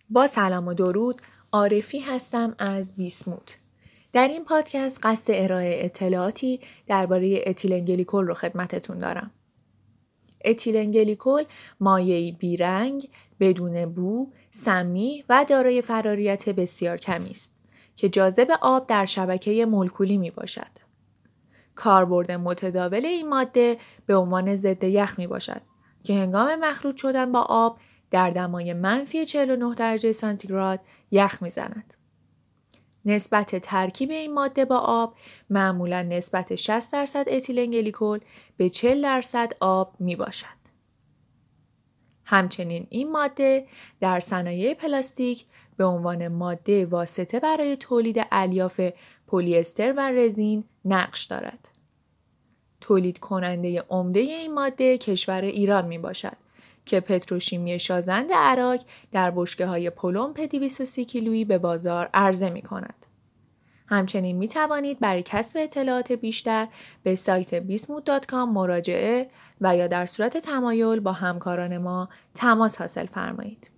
با سلام و درود، عارفی هستم از بیسموت. در این پادکست قصد ارائه اطلاعاتی درباره اتیلن گلیکول رو خدمتتون دارم. اتیلن گلیکول مایعی بیرنگ، بدون بو، سمی و دارای فراریت بسیار کمی است که جاذب آب در شبکه مولکولی می باشد. کاربرد متداول این ماده به عنوان ضد یخ می باشد که هنگام مخلوط شدن با آب در دمای منفی 49 درجه سانتیگراد یخ میزند. نسبت ترکیب این ماده با آب معمولا نسبت 60% اتیلن گلیکول به 40% آب می باشد. همچنین این ماده در صنایع پلاستیک به عنوان ماده واسطه برای تولید الیاف پلی استر و رزین نقش دارد. تولید کننده عمده این ماده کشور ایران می باشد که پتروشیمی شازند عراق در بشکه‌های پلمپ 230 کیلویی به بازار عرضه می کند. همچنین می توانید برای کسب اطلاعات بیشتر به سایت bismuth.com مراجعه و یا در صورت تمایل با همکاران ما تماس حاصل فرمایید.